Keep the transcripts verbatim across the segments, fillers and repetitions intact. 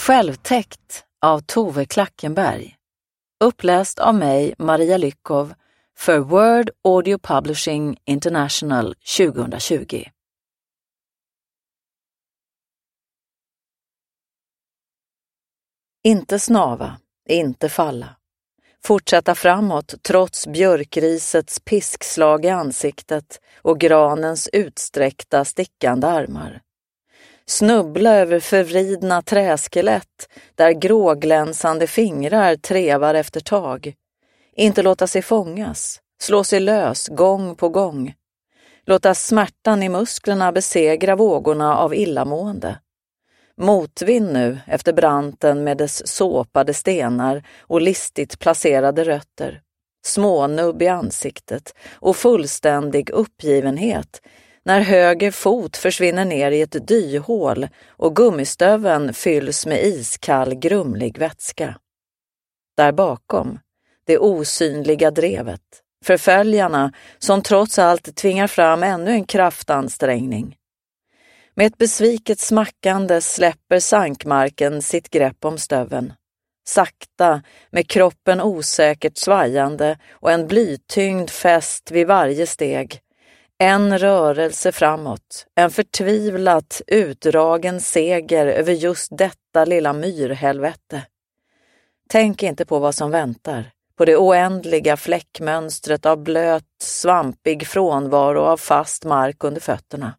Självtäckt av Tove Klackenberg. Uppläst av mig, Maria Lyckov, för Word Audio Publishing International tjugohundratjugo. Inte snava, inte falla. Fortsätta framåt trots björkrisets piskslag i ansiktet och granens utsträckta stickande armar. Snubbla över förvridna träskelett där gråglänsande fingrar trevar efter tag. Inte låta sig fångas, slå sig lös gång på gång. Låta smärtan i musklerna besegra vågorna av illamående. Motvind nu efter branten med dess såpade stenar och listigt placerade rötter. Smånubb i ansiktet och fullständig uppgivenhet när höger fot försvinner ner i ett dyhål och gummistöven fylls med iskall grumlig vätska. Där bakom, det osynliga drevet, förföljarna som trots allt tvingar fram ännu en kraftansträngning. Med ett besviket smackande släpper sankmarken sitt grepp om stöven. Sakta, med kroppen osäkert svajande och en blytyngd fäst vid varje steg. En rörelse framåt, en förtvivlat utdragen seger över just detta lilla myrhelvete. Tänk inte på vad som väntar, på det oändliga fläckmönstret av blöt, svampig frånvaro av fast mark under fötterna.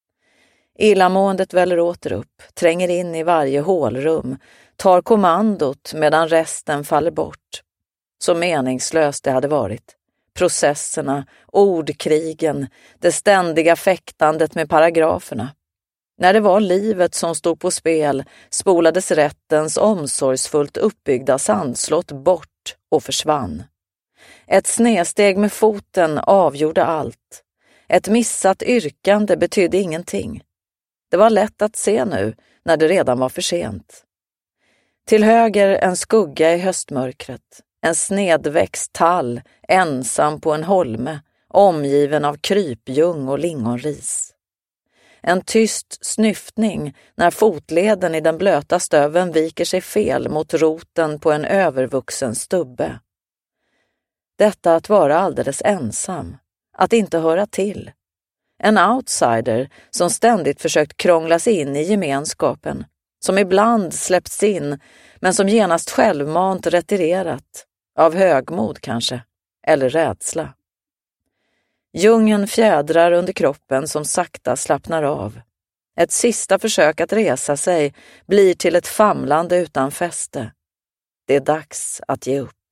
Illamåendet väller åter upp, tränger in i varje hålrum, tar kommandot medan resten faller bort. Så meningslöst det hade varit. Processerna, ordkrigen, det ständiga fäktandet med paragraferna. När det var livet som stod på spel spolades rättens omsorgsfullt uppbyggda sandslott bort och försvann. Ett snedsteg med foten avgjorde allt. Ett missat yrkande betydde ingenting. Det var lätt att se nu när det redan var för sent. Till höger en skugga i höstmörkret. En snedväxt tall, ensam på en holme, omgiven av krypjung och lingonris. En tyst snyftning när fotleden i den blöta stöven viker sig fel mot roten på en övervuxen stubbe. Detta att vara alldeles ensam, att inte höra till. En outsider som ständigt försökt krångla sig in i gemenskapen, som ibland släppts in men som genast självmant retirerat. Av högmod kanske, eller rädsla. Djungeln fjädrar under kroppen som sakta slappnar av. Ett sista försök att resa sig blir till ett famlande utan fäste. Det är dags att ge upp.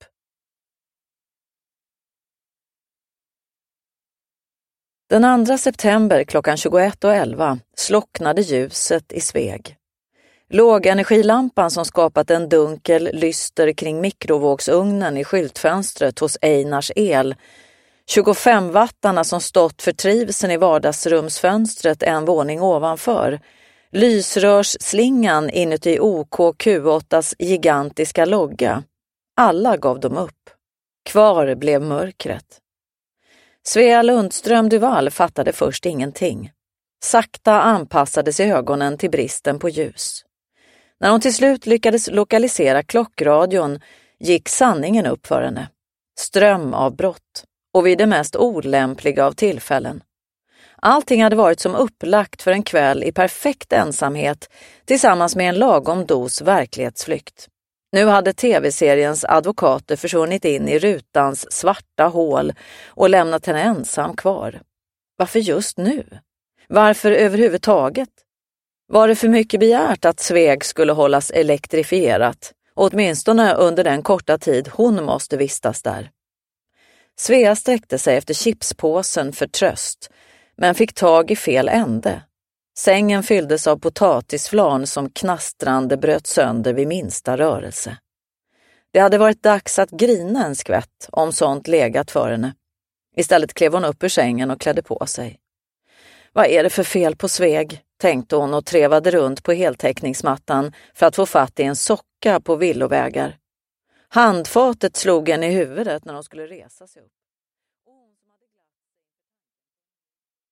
Den andra september klockan tjugoett och elva slocknade ljuset i Sveg. Lågenergilampan som skapat en dunkel lyster kring mikrovågsugnen i skyltfönstret hos Einars El, tjugofem-wattarna som stått för trivseln i vardagsrumsfönstret en våning ovanför, lysrörsslingan inuti O K Q åttas gigantiska logga. Alla gav dem upp. Kvar blev mörkret. Svea Lundström Duval fattade först ingenting. Sakta anpassade sig ögonen till bristen på ljus. När hon till slut lyckades lokalisera klockradion gick sanningen upp för henne. Strömavbrott och vid det mest olämpliga av tillfällen. Allting hade varit som upplagt för en kväll i perfekt ensamhet tillsammans med en lagom dos verklighetsflykt. Nu hade tv-seriens advokater försvunnit in i rutans svarta hål och lämnat henne ensam kvar. Varför just nu? Varför överhuvudtaget? Var det för mycket begärt att Sveg skulle hållas elektrifierat, åtminstone under den korta tid hon måste vistas där? Svea sträckte sig efter chipspåsen för tröst, men fick tag i fel ände. Sängen fylldes av potatisflarn som knastrande bröt sönder vid minsta rörelse. Det hade varit dags att grina en skvätt om sånt legat för henne. Istället klev hon upp ur sängen och klädde på sig. Vad är det för fel på Sveg, tänkte hon och trevade runt på heltäckningsmattan för att få fatt i en socka på villovägar. Handfatet slog henne i huvudet när hon skulle resa sig upp.